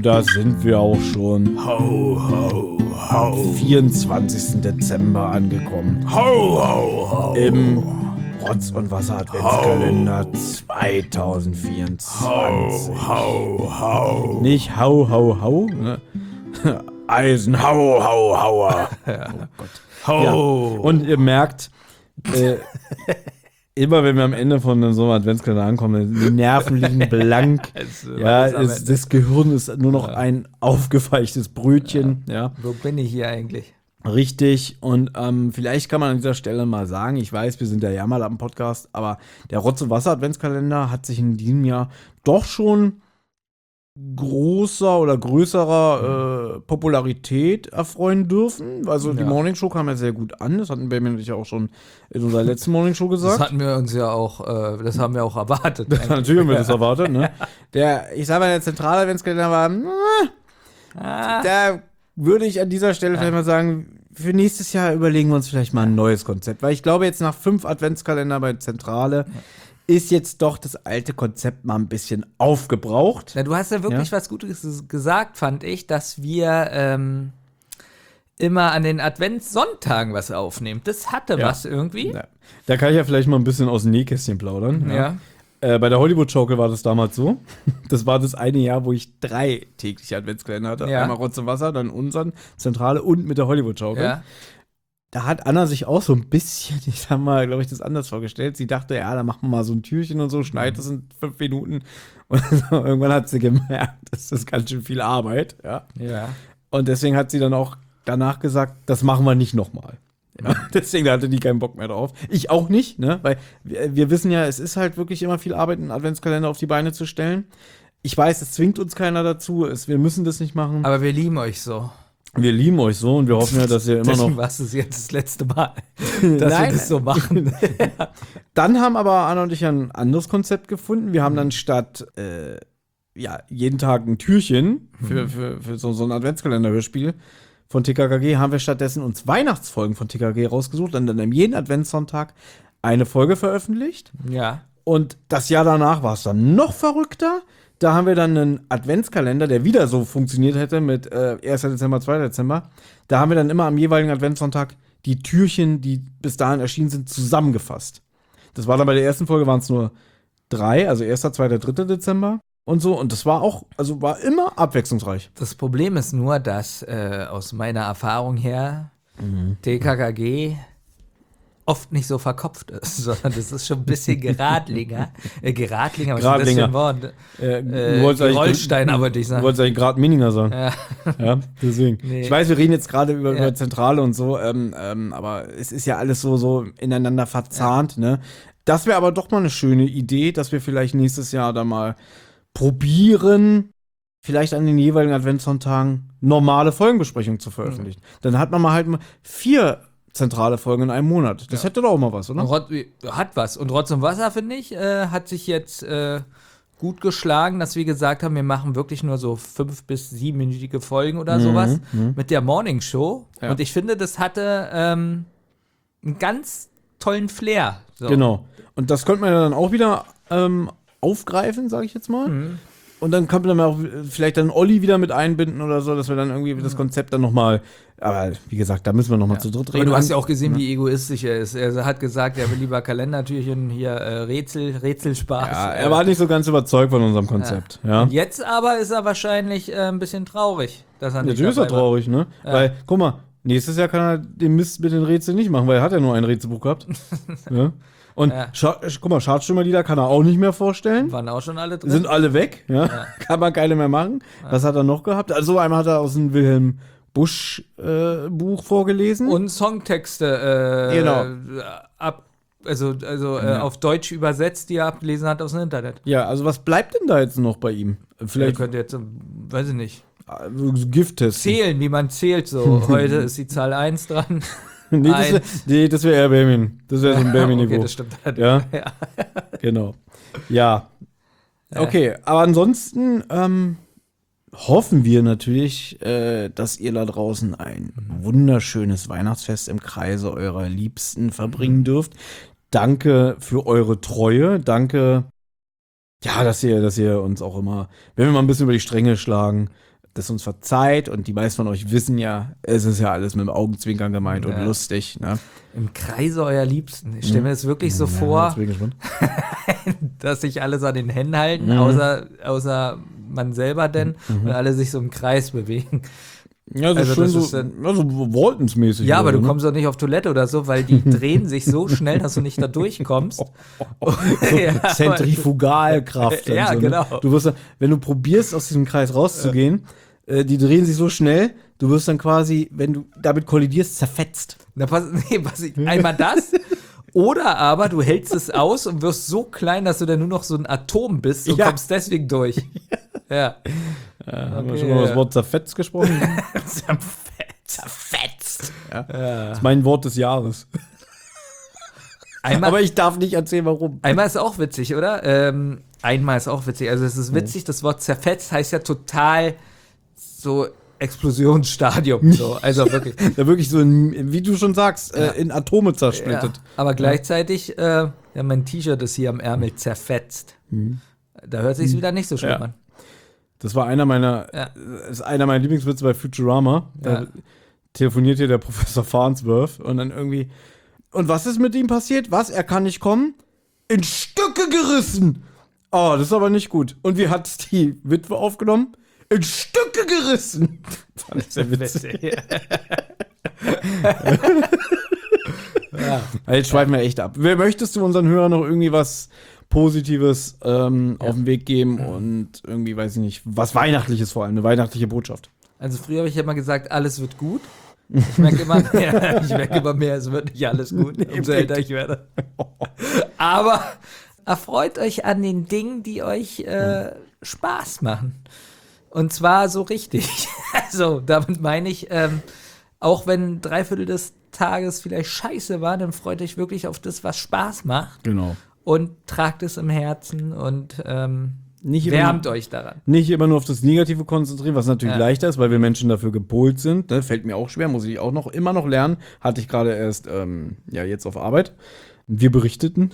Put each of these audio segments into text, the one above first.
da sind wir auch schon. Ho, ho, ho. Am 24. Dezember angekommen. Ho, ho, ho. Im Rotz- und Wasser-Adventskalender 2024. Ho, ho, ho. Nicht hau, hau, hau. Ne? Eisenhau, hau, hauer. Oh Gott. Ho. Ja. Und ihr merkt, immer wenn wir am Ende von so einem Adventskalender ankommen, die Nerven liegen blank. Das Gehirn ist nur noch ein aufgeweichtes Brötchen. Ja. Wo bin ich hier eigentlich? Richtig. Und vielleicht kann man an dieser Stelle mal sagen, ich weiß, wir sind der Jammerlappen-Podcast, aber der Rotz- und Wasser-Adventskalender hat sich in diesem Jahr doch schon großer oder größerer Popularität erfreuen dürfen. Also die Morning Show kam ja sehr gut an. Das hatten Benjamin und ich ja auch schon in unserer letzten Morning Show gesagt. Das hatten wir uns ja auch, das haben wir auch erwartet. Natürlich haben wir das erwartet, ne? Ich sag mal, der zentrale Adventskalender war, da würde ich an dieser Stelle vielleicht mal sagen, für nächstes Jahr überlegen wir uns vielleicht mal ein neues Konzept. Weil ich glaube, jetzt nach 5 Adventskalender bei Zentrale ist jetzt doch das alte Konzept mal ein bisschen aufgebraucht. Ja, du hast ja wirklich was Gutes gesagt, fand ich, dass wir immer an den Adventssonntagen was aufnehmen. Das hatte was irgendwie. Ja. Da kann ich ja vielleicht mal ein bisschen aus dem Nähkästchen plaudern. Ja. Bei der Hollywood-Schaukel war das damals so. Das war das eine Jahr, wo ich 3 tägliche Adventskalender hatte. Ja. Einmal Rotz und Wasser, dann unseren, Zentrale und mit der Hollywood-Schaukel. Ja. Da hat Anna sich auch so ein bisschen, ich sag mal, glaube ich, das anders vorgestellt. Sie dachte, ja, da machen wir mal so ein Türchen und so, schneidet das in 5 Minuten. Und irgendwann hat sie gemerkt, das ist ganz schön viel Arbeit. Ja. Und deswegen hat sie dann auch danach gesagt, das machen wir nicht nochmal. Ja. Deswegen hatte die keinen Bock mehr drauf. Ich auch nicht, ne? Weil wir wissen ja, es ist halt wirklich immer viel Arbeit, einen Adventskalender auf die Beine zu stellen. Ich weiß, es zwingt uns keiner dazu. Wir müssen das nicht machen. Aber wir lieben euch so. Wir lieben euch so und wir hoffen ja, dass ihr immer Deswegen noch. war es jetzt das letzte Mal, dass wir das so machen. Dann haben aber Anna und ich ein anderes Konzept gefunden. Wir haben dann statt jeden Tag ein Türchen für so ein Adventskalender-Hörspiel von TKKG, haben wir stattdessen uns Weihnachtsfolgen von TKKG rausgesucht und dann jeden Adventssonntag eine Folge veröffentlicht. Ja. Und das Jahr danach war es dann noch verrückter. Da haben wir dann einen Adventskalender, der wieder so funktioniert hätte mit 1. Dezember, 2. Dezember. Da haben wir dann immer am jeweiligen Adventssonntag die Türchen, die bis dahin erschienen sind, zusammengefasst. Das war dann bei der ersten Folge waren es nur 3, also 1., 2., 3. Dezember und so. Und das war auch, also war immer abwechslungsreich. Das Problem ist nur, dass aus meiner Erfahrung her TKKG oft nicht so verkopft ist, sondern das ist schon ein bisschen geradlinger. Geradlinger, was ist das für ein Wort? Rollsteiner, würde ich sagen. Du wolltest eigentlich Gradminiger sagen. Ja, deswegen. Nee. Ich weiß, wir reden jetzt gerade über Zentrale und so, aber es ist ja alles so ineinander verzahnt, ne? Das wäre aber doch mal eine schöne Idee, dass wir vielleicht nächstes Jahr da mal probieren, vielleicht an den jeweiligen Adventssonntagen normale Folgenbesprechungen zu veröffentlichen. Dann hat man mal 4 zentrale Folgen in einem Monat. Das hätte doch auch mal was, oder? Hat was. Und Rotz und Wasser, finde ich, hat sich jetzt gut geschlagen, dass wir gesagt haben, wir machen wirklich nur so 5- bis 7-minütige Folgen oder sowas mit der Morning Show. Ja. Und ich finde, das hatte einen ganz tollen Flair. So. Genau. Und das könnte man ja dann auch wieder aufgreifen, sage ich jetzt mal. Und dann kann man auch vielleicht dann Olli wieder mit einbinden oder so, dass wir dann irgendwie das Konzept dann nochmal, aber wie gesagt, da müssen wir nochmal zu dritt reden. Aber du hast ja auch gesehen, wie egoistisch er ist. Er hat gesagt, er will lieber Kalendertürchen, hier Rätselspaß. Ja, er war nicht so ganz überzeugt von unserem Konzept. Ja. Und jetzt aber ist er wahrscheinlich ein bisschen traurig, dass er nicht Natürlich ist er traurig, ne? Ja. Weil, guck mal, nächstes Jahr kann er den Mist mit den Rätseln nicht machen, weil er hat ja nur ein Rätselbuch gehabt. Ja. Und guck mal, Schadstürmerlieder kann er auch nicht mehr vorstellen. Waren auch schon alle drin. Sind alle weg, ja. Kann man keine mehr machen. Was hat er noch gehabt? Also einmal hat er aus dem Wilhelm Busch Buch vorgelesen. Und Songtexte genau. Auf Deutsch übersetzt, die er abgelesen hat aus dem Internet. Ja, also was bleibt denn da jetzt noch bei ihm? Vielleicht könnte jetzt, weiß ich nicht. Gift-Test. Zählen, wie man zählt. So, heute ist die Zahl 1 dran. Das wäre eher Benjamin. Das wäre so ein Benjamin-Niveau. Okay, das stimmt. Ja? Genau. Ja. Okay, aber ansonsten hoffen wir natürlich, dass ihr da draußen ein wunderschönes Weihnachtsfest im Kreise eurer Liebsten verbringen dürft. Danke für eure Treue. Danke, ja, dass ihr uns auch immer, wenn wir mal ein bisschen über die Stränge schlagen, das uns verzeiht und die meisten von euch wissen ja, es ist ja alles mit dem Augenzwinkern gemeint und lustig. Ne? Im Kreise eurer Liebsten. Ich stelle mir das wirklich so vor, jetzt bin ich gespannt. dass sich alles an den Händen halten, außer man selber denn und alle sich so im Kreis bewegen. Ja, so Also schön das so, ist dann- so Waltons-mäßig. Ja, aber oder du so, kommst doch nicht auf Toilette oder so, weil die drehen sich so schnell, dass du nicht da durchkommst. ne? Zentrifugalkraft. Ja, und so, genau. Ne? Du wirst, wenn du probierst, aus diesem Kreis rauszugehen, die drehen sich so schnell, du wirst dann quasi, wenn du damit kollidierst, zerfetzt. Einmal das. Oder aber du hältst es aus und wirst so klein, dass du dann nur noch so ein Atom bist und Ja. kommst deswegen durch. Ja. Haben wir schon mal das Wort zerfetzt gesprochen? Zerfetzt. Das ist mein Wort des Jahres. Einmal, Aber ich darf nicht erzählen, warum. einmal ist auch witzig, oder? Einmal ist auch witzig. Also es ist witzig, das Wort zerfetzt heißt ja total so Explosionsstadium. So. Also wirklich. Da wirklich so, wie du schon sagst, in Atome zersplittet. Ja, aber gleichzeitig, mein T-Shirt ist hier am Ärmel zerfetzt. Da hört sich's wieder nicht so schlimm Ja. an. Das war einer meiner, ist einer meiner Lieblingswitze bei Futurama. Da telefoniert hier der Professor Farnsworth und dann irgendwie, und was ist mit ihm passiert? Was? Er kann nicht kommen? In Stücke gerissen! Oh, das ist aber nicht gut. Und wie hat die Witwe aufgenommen? In Stücke gerissen! Fand ich sehr witzig. Jetzt schweifen wir echt ab. Möchtest du unseren Hörern noch irgendwie was Positives auf den Weg geben und irgendwie, weiß ich nicht, was Weihnachtliches vor allem, eine weihnachtliche Botschaft? Also früher habe ich immer gesagt, alles wird gut. Ich merke immer mehr, es wird nicht alles gut, umso älter ich werde. Aber erfreut euch an den Dingen, die euch Spaß machen. Und zwar so richtig. Also damit meine ich, auch wenn 3/4 des Tages vielleicht scheiße war, dann freut euch wirklich auf das, was Spaß macht. Genau. Und tragt es im Herzen und Nicht wärmt euch daran. Nicht immer nur auf das Negative konzentrieren, was natürlich leichter ist, weil wir Menschen dafür gepolt sind. Ne? Fällt mir auch schwer, muss ich auch noch immer noch lernen. Hatte ich gerade erst, jetzt auf Arbeit. Wir berichteten.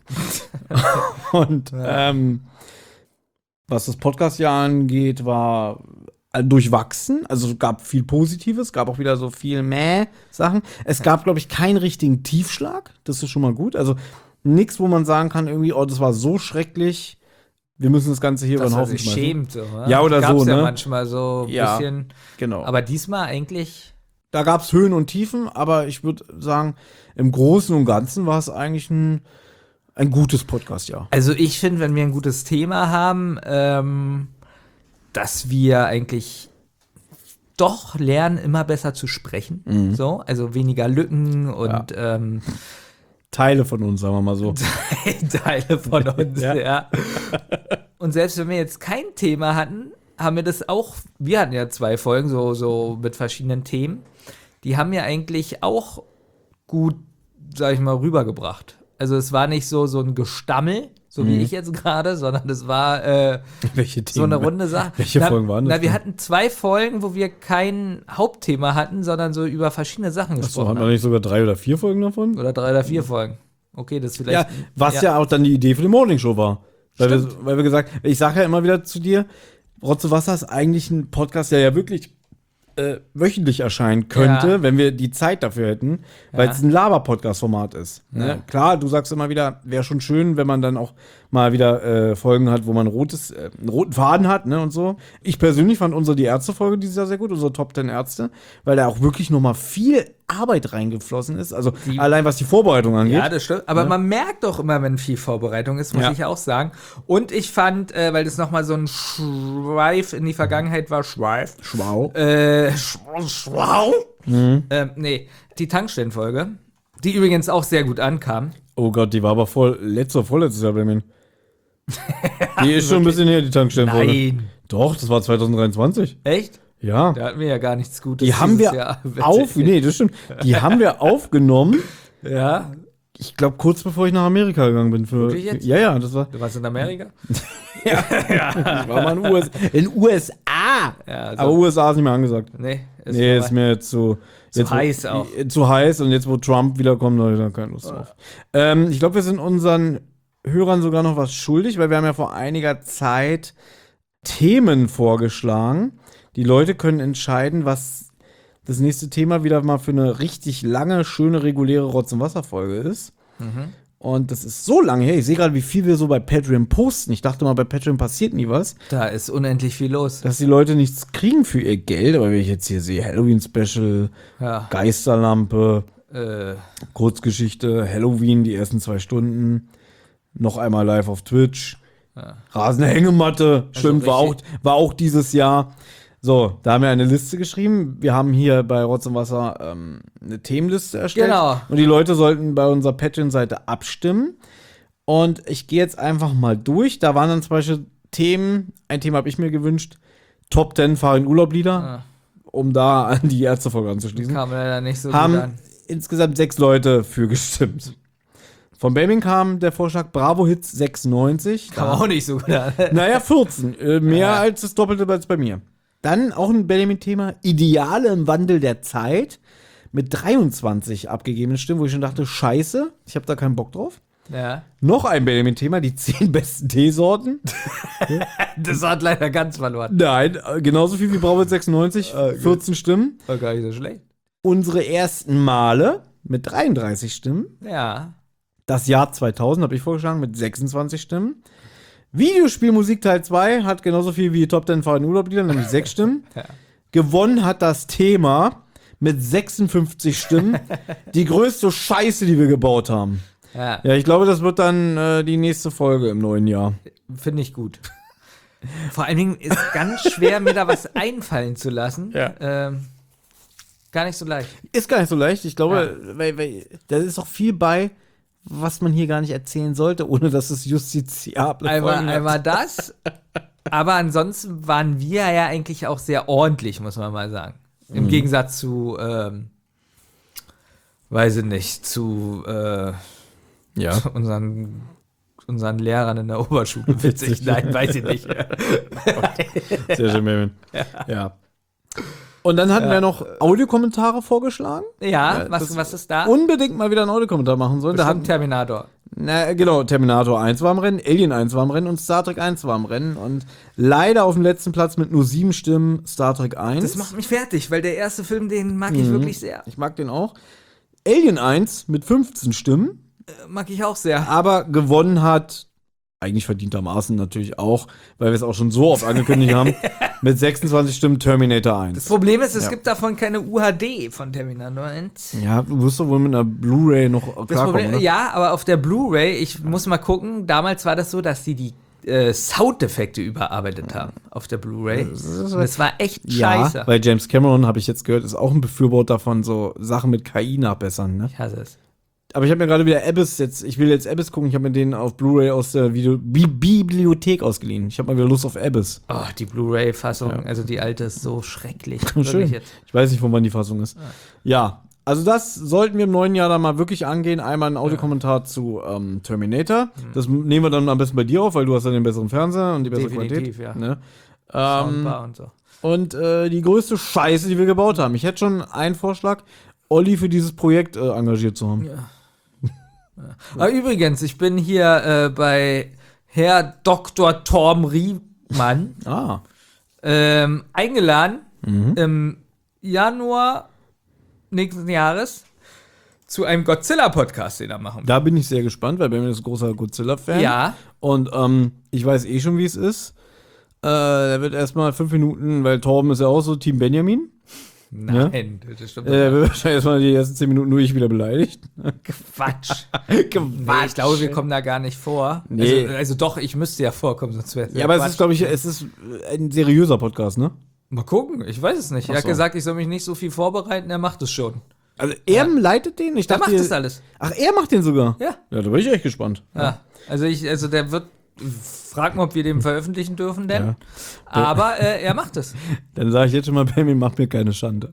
Und was das Podcast-Jahr angeht, war durchwachsen. Also es gab viel Positives, gab auch wieder so viel Sachen. Es gab, glaube ich, keinen richtigen Tiefschlag. Das ist schon mal gut. Also nichts, wo man sagen kann, irgendwie, oh, das war so schrecklich. Wir müssen das Ganze hier über den Haufen sich schmeißen. schämt so. Ne? Ja, oder Gab's so, ja ne? manchmal so ein Ja. bisschen. Genau. Aber diesmal eigentlich. Da gab es Höhen und Tiefen, aber ich würde sagen, im Großen und Ganzen war es eigentlich ein gutes Podcast-Jahr. Also ich finde, wenn wir ein gutes Thema haben, dass wir eigentlich doch lernen, immer besser zu sprechen. So, also weniger Lücken und Teile von uns, sagen wir mal so. Teile von uns, Ja. ja. Und selbst wenn wir jetzt kein Thema hatten, haben wir das auch, wir hatten ja 2 Folgen, so mit verschiedenen Themen, die haben ja eigentlich auch gut, sag ich mal, rübergebracht. Also es war nicht so ein Gestammel, so wie ich jetzt gerade, sondern es war Welche Themen? so eine runde Sache. Welche Folgen waren das? Wir hatten 2 Folgen, wo wir kein Hauptthema hatten, sondern so über verschiedene Sachen So, gesprochen hat man haben. nicht sogar 3 oder 4 Folgen davon? Oder 3 oder 4 Folgen. Okay, das ist vielleicht. Ja, was ja auch dann die Idee für die Morning Show war. Weil wir gesagt, ich sage ja immer wieder zu dir, Rotze Wasser ist eigentlich ein Podcast, der ja wirklich wöchentlich erscheinen könnte, Ja. wenn wir die Zeit dafür hätten, weil es ein Laber-Podcast-Format ist. Ne? Ja. Klar, du sagst immer wieder, wäre schon schön, wenn man dann auch mal wieder Folgen hat, wo man einen roten Faden hat, ne, und so. Ich persönlich fand die Ärzte-Folge dieses Jahr sehr gut, unsere Top 10 Ärzte, weil da auch wirklich noch mal viel Arbeit reingeflossen ist, also allein was die Vorbereitung angeht. Ja, das stimmt. Aber man merkt doch immer, wenn viel Vorbereitung ist, muss Ja. ich ja auch sagen. Und ich fand, weil das nochmal so ein Schweif in die Vergangenheit war, Schwau. die Tankstellenfolge, die übrigens auch sehr gut ankam. Oh Gott, die war aber vorletztes Jahr bei mir. Die ist schon ein bisschen her, die Tankstellenfolge. Nein. Doch, das war 2023. Echt? Ja. Da hatten wir ja gar nichts Gutes. Die haben dieses wir Jahr. nee, das stimmt. Die haben wir aufgenommen, Ja. ich glaube, kurz bevor ich nach Amerika gegangen bin. Wirklich jetzt? Ja, das war. Du warst in Amerika? Ich war mal in USA. Ja, Aber USA ist nicht mehr angesagt. Nee, Nee, ist mir jetzt so. Jetzt, heiß auch. Zu heiß und jetzt, wo Trump wiederkommt, habe ich da keine Lust drauf. Ich glaube, wir sind unseren Hörern sogar noch was schuldig, weil wir haben ja vor einiger Zeit Themen vorgeschlagen, Die Leute können entscheiden, was das nächste Thema wieder mal für eine richtig lange, schöne, reguläre Rotz- und Wasser-Folge ist. Und das ist so lange her. Ich sehe gerade, wie viel wir so bei Patreon posten. Ich dachte mal, bei Patreon passiert nie was. Da ist unendlich viel los. Dass die Leute nichts kriegen für ihr Geld. Aber wenn ich jetzt hier sehe, Halloween-Special, Ja. Geisterlampe, Kurzgeschichte, Halloween, die ersten 2 Stunden, noch einmal live auf Twitch, rasende Hängematte, stimmt, war auch dieses Jahr. So, da haben wir eine Liste geschrieben. Wir haben hier bei Rotz und Wasser eine Themenliste erstellt. Genau. Und die Leute sollten bei unserer Patreon-Seite abstimmen. Und ich gehe jetzt einfach mal durch. Da waren dann zum Beispiel Themen. Ein Thema habe ich mir gewünscht. Top 10 Fahr-in-Urlaub-Lieder. Um da an die Ärztefolge anzuschließen. Kam leider nicht so Haben gut an. insgesamt 6 Leute für gestimmt. Von Baming kam der Vorschlag Bravo Hits 96. Kam auch nicht so gut an. Naja, 14. Mehr als das Doppelte als bei mir. Dann auch ein Benjamin-Thema, Ideale im Wandel der Zeit, mit 23 abgegebenen Stimmen, wo ich schon dachte, scheiße, ich habe da keinen Bock drauf. Ja. Noch ein Benjamin-Thema, die 10 besten Teesorten. Das hat leider ganz verloren. Nein, genauso viel wie Bravo 96, 14 Stimmen. War gar nicht so schlecht. Unsere ersten Male mit 33 Stimmen. Ja. Das Jahr 2000 habe ich vorgeschlagen mit 26 Stimmen. Videospielmusik Teil 2 hat genauso viel wie Top 10 Fahr-in-Urlaub-Lieder, nämlich 6 Stimmen. Ja. Gewonnen hat das Thema mit 56 Stimmen. Die größte Scheiße, die wir gebaut haben. Ja. Ja, ich glaube, das wird dann die nächste Folge im neuen Jahr. Finde ich gut. Vor allen Dingen ist ganz schwer, mir da was einfallen zu lassen. Ja. Gar nicht so leicht. Ist gar nicht so leicht. Ich glaube, weil da ist auch viel bei, was man hier gar nicht erzählen sollte, ohne dass es justiziable Folgen hat. Einmal das, aber ansonsten waren wir ja eigentlich auch sehr ordentlich, muss man mal sagen. Im Gegensatz zu, weiß ich nicht, zu unseren Lehrern in der Oberschule. Witzig, nein, weiß ich nicht. Sehr schön, Benjamin. Ja. Und dann hatten wir noch Audiokommentare vorgeschlagen. Ja, was ist da? Unbedingt mal wieder einen Audiokommentar machen sollen. Da Bestimmt hatten Terminator. Na, genau, Terminator 1 war im Rennen, Alien 1 war im Rennen und Star Trek 1 war im Rennen. Und leider auf dem letzten Platz mit nur 7 Stimmen Star Trek 1. Das macht mich fertig, weil der erste Film, den mag ich wirklich sehr. Ich mag den auch. Alien 1 mit 15 Stimmen, Mag ich auch sehr. aber gewonnen hat, eigentlich verdientermaßen natürlich auch, weil wir es auch schon so oft angekündigt haben, mit 26 Stimmen Terminator 1. Das Problem ist, es gibt davon keine UHD von Terminator 1. Ja, du wirst doch wohl mit einer Blu-ray noch klarkommen, ne? Ja, aber auf der Blu-ray, ich muss mal gucken, damals war das so, dass die Soundeffekte überarbeitet haben auf der Blu-ray. Und das war echt scheiße. Ja, weil James Cameron, habe ich jetzt gehört, ist auch ein Befürworter von so Sachen mit KI nachbessern, ne? Ich hasse es. Aber ich habe mir gerade wieder Abyss ich will jetzt Abyss gucken, ich habe mir den auf Blu-ray aus der Bibliothek ausgeliehen. Ich habe mal wieder Lust auf Abyss. Oh, die Blu-ray-Fassung, also die alte ist so schrecklich. Schön. Jetzt. Ich weiß nicht, von wann die Fassung ist. Ja, also das sollten wir im neuen Jahr dann mal wirklich angehen. Einmal ein Audiokommentar zu Terminator. Das nehmen wir dann am besten bei dir auf, weil du hast ja den besseren Fernseher und die bessere Definitiv, Qualität. ja. Ne? Soundbar und so. Und die größte Scheiße, die wir gebaut haben. Ich hätte schon einen Vorschlag, Olli für dieses Projekt engagiert zu haben. Ja. Aber übrigens, ich bin hier bei Herr Dr. Torben Riemann eingeladen im Januar nächsten Jahres zu einem Godzilla-Podcast, den er machen will. Da bin ich sehr gespannt, weil Benjamin ist ein großer Godzilla-Fan. Ja. Und ich weiß eh schon, wie es ist. Der wird erstmal 5 Minuten, weil Torben ist ja auch so Team Benjamin. Nein, das stimmt. Der wird wahrscheinlich erstmal die ersten 10 Minuten nur ich wieder beleidigt. Quatsch. Nee, ich glaube, wir kommen da gar nicht vor. Nee. Also doch, ich müsste ja vorkommen, sonst wäre es Ja, aber es ist, glaube ich, ein seriöser Podcast, ne? Mal gucken, ich weiß es nicht. Er hat gesagt, ich soll mich nicht so viel vorbereiten, er macht es schon. Also er leitet den? Ich Der dachte, macht das alles. Ach, er macht den sogar? Ja. Ja, da bin ich echt gespannt. Ja. Also der wird, frag mal, ob wir den veröffentlichen dürfen denn. Ja. Aber er macht es. Dann sage ich jetzt schon mal, Benjamin, mach mir keine Schande.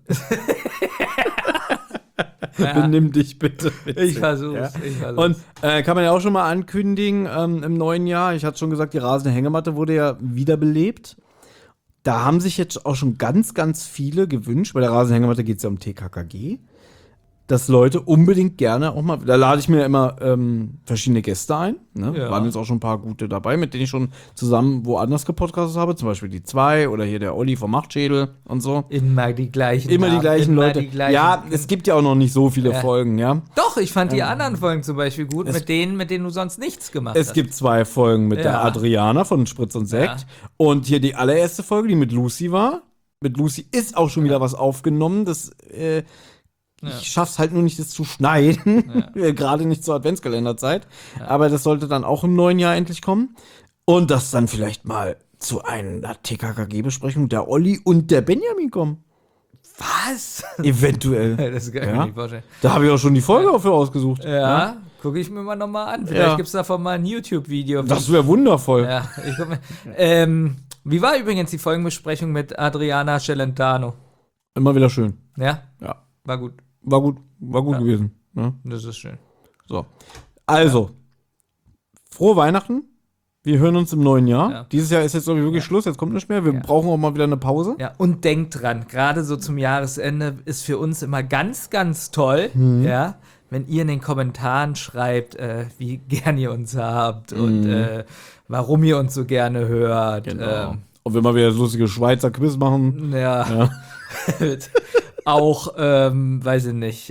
Benimm dich bitte. Ich versuch's. Und kann man ja auch schon mal ankündigen, im neuen Jahr, ich hatte schon gesagt, die rasende Hängematte wurde ja wiederbelebt. Da haben sich jetzt auch schon ganz, ganz viele gewünscht. Bei der rasenden Hängematte geht es ja um TKKG. dass Leute unbedingt gerne auch mal, da lade ich mir immer verschiedene Gäste ein. Ne? Ja. Waren jetzt auch schon ein paar gute dabei, mit denen ich schon zusammen woanders gepodcastet habe. Zum Beispiel die 2 oder hier der Olli vom Machtschädel und so. Immer die gleichen Immer die Namen, gleichen immer Leute. die gleichen. Ja, es gibt ja auch noch nicht so viele Folgen, ja. Doch, ich fand die anderen Folgen zum Beispiel gut, mit denen du sonst nichts gemacht Es hast. gibt 2 Folgen mit der Adriana von Spritz und Sekt. Ja. Und hier die allererste Folge, die mit Lucy war. Mit Lucy ist auch schon wieder was aufgenommen. Das, ich schaff's halt nur nicht, das zu schneiden. Gerade nicht zur Adventskalenderzeit. Aber das sollte dann auch im neuen Jahr endlich kommen. Und dass dann vielleicht mal zu einer TKKG-Besprechung der Olli und der Benjamin kommen. Was? Eventuell. Das kann ich mir nicht vorstellen. Da habe ich auch schon die Folge dafür ausgesucht. Ja, gucke ich mir mal nochmal an. Vielleicht gibt's davon mal ein YouTube-Video. Das wäre wundervoll. Ja, ich guck mir. Wie war übrigens die Folgenbesprechung mit Adriana Celentano? Immer wieder schön. Ja? Ja. War gut. War gut gewesen. Ne? Das ist schön. So. Also, frohe Weihnachten. Wir hören uns im neuen Jahr. Ja. Dieses Jahr ist jetzt irgendwie wirklich Schluss, jetzt kommt nicht mehr. Wir brauchen auch mal wieder eine Pause. Ja, und denkt dran, gerade so zum Jahresende ist für uns immer ganz, ganz toll, ja, wenn ihr in den Kommentaren schreibt, wie gern ihr uns habt und warum ihr uns so gerne hört. Genau. Und wenn wir wieder das lustige Schweizer Quiz machen. Ja. Auch, weiß ich nicht,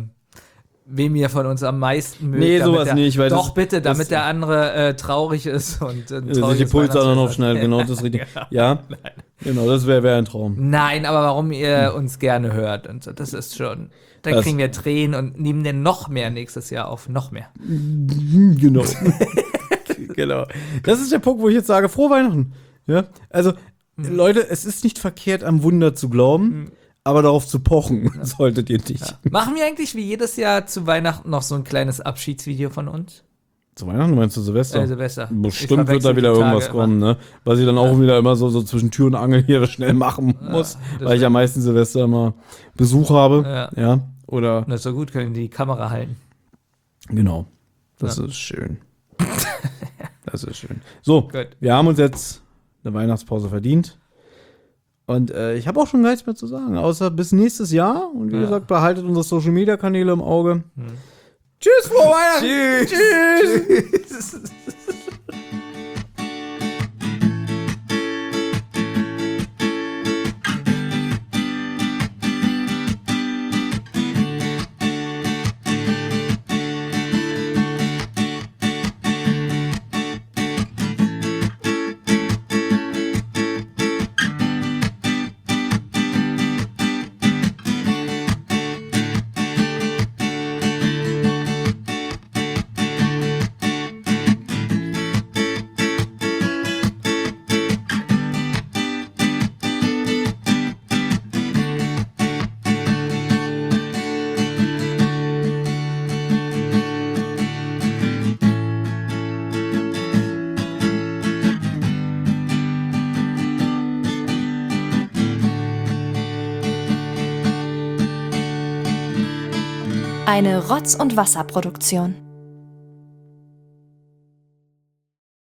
wem ihr von uns am meisten mögt. Nee, sowas nicht. Weil doch, bitte, damit der andere traurig ist und sich die Pulse dann aufschneidet. Genau, das ist richtig. Ja, genau, das wäre ein Traum. Nein, aber warum ihr uns gerne hört und so, das ist schon. Dann kriegen wir Tränen und nehmen dann noch mehr nächstes Jahr auf. Noch mehr. Genau. Genau. Das ist der Punkt, wo ich jetzt sage, frohe Weihnachten. Ja, also, Leute, es ist nicht verkehrt, am Wunder zu glauben, aber darauf zu pochen solltet ihr nicht. Ja. Machen wir eigentlich wie jedes Jahr zu Weihnachten noch so ein kleines Abschiedsvideo von uns? Zu Weihnachten meinst du Silvester? Silvester. Bestimmt wird da wieder irgendwas kommen, ne? Was ich dann auch wieder immer so zwischen Tür und Angel hier schnell machen muss, weil ich ja meistens Silvester immer Besuch habe. Ja. Oder. Das ist so gut, können die Kamera halten. Genau. Das ist schön. Das ist schön. So, wir haben uns jetzt eine Weihnachtspause verdient. Und ich habe auch schon gar nichts mehr zu sagen, außer bis nächstes Jahr. Und wie gesagt, behaltet unsere Social-Media-Kanäle im Auge. Tschüss, frohe Weihnachten! Tschüss! Eine Rotz- und Wasserproduktion.